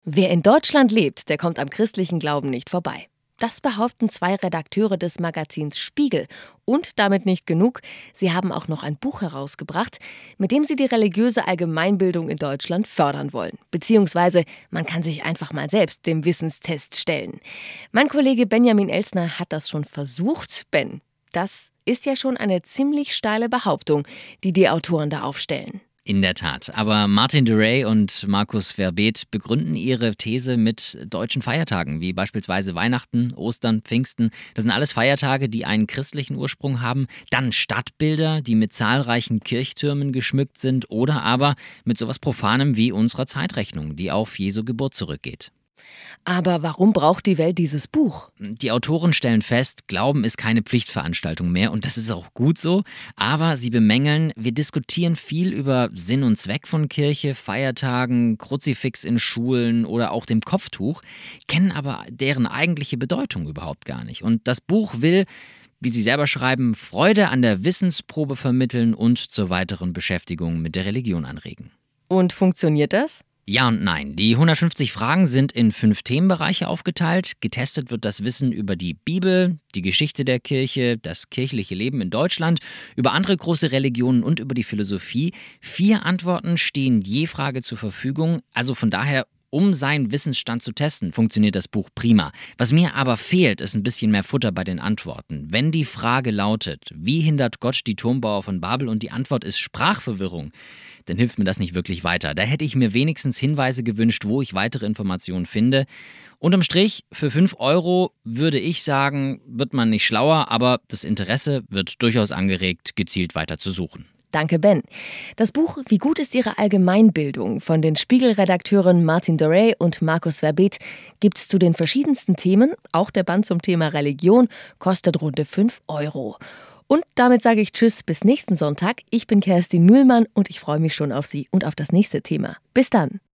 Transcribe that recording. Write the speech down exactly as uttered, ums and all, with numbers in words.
Wer in Deutschland lebt, der kommt am christlichen Glauben nicht vorbei. Das behaupten zwei Redakteure des Magazins Spiegel. Und damit nicht genug, sie haben auch noch ein Buch herausgebracht, mit dem sie die religiöse Allgemeinbildung in Deutschland fördern wollen. Beziehungsweise, man kann sich einfach mal selbst dem Wissenstest stellen. Mein Kollege Benjamin Elsner hat das schon versucht. Ben, das ist ja schon eine ziemlich steile Behauptung, die die Autoren da aufstellen. In der Tat. Aber Martin de Rey und Markus Verbeet begründen ihre These mit deutschen Feiertagen, wie beispielsweise Weihnachten, Ostern, Pfingsten. Das sind alles Feiertage, die einen christlichen Ursprung haben. Dann Stadtbilder, die mit zahlreichen Kirchtürmen geschmückt sind oder aber mit sowas Profanem wie unserer Zeitrechnung, die auf Jesu Geburt zurückgeht. Aber warum braucht die Welt dieses Buch? Die Autoren stellen fest, Glauben ist keine Pflichtveranstaltung mehr und das ist auch gut so. Aber sie bemängeln, wir diskutieren viel über Sinn und Zweck von Kirche, Feiertagen, Kruzifix in Schulen oder auch dem Kopftuch, kennen aber deren eigentliche Bedeutung überhaupt gar nicht. Und das Buch will, wie sie selber schreiben, Freude an der Wissensprobe vermitteln und zur weiteren Beschäftigung mit der Religion anregen. Und funktioniert das? Ja und nein. Die hundertfünfzig Fragen sind in fünf Themenbereiche aufgeteilt. Getestet wird das Wissen über die Bibel, die Geschichte der Kirche, das kirchliche Leben in Deutschland, über andere große Religionen und über die Philosophie. Vier Antworten stehen je Frage zur Verfügung. Also von daher, um seinen Wissensstand zu testen, funktioniert das Buch prima. Was mir aber fehlt, ist ein bisschen mehr Futter bei den Antworten. Wenn die Frage lautet, wie hindert Gott die Turmbauer von Babel und die Antwort ist Sprachverwirrung, dann hilft mir das nicht wirklich weiter. Da hätte ich mir wenigstens Hinweise gewünscht, wo ich weitere Informationen finde. Unterm Strich, für fünf Euro würde ich sagen, wird man nicht schlauer, aber das Interesse wird durchaus angeregt, gezielt weiter zu suchen. Danke, Ben. Das Buch »Wie gut ist Ihre Allgemeinbildung« von den Spiegel-Redakteuren Martin de Rey und Markus Verbeet gibt's zu den verschiedensten Themen. Auch der Band zum Thema Religion kostet runde fünf Euro. Und damit sage ich Tschüss, bis nächsten Sonntag. Ich bin Kerstin Mühlmann und ich freue mich schon auf Sie und auf das nächste Thema. Bis dann.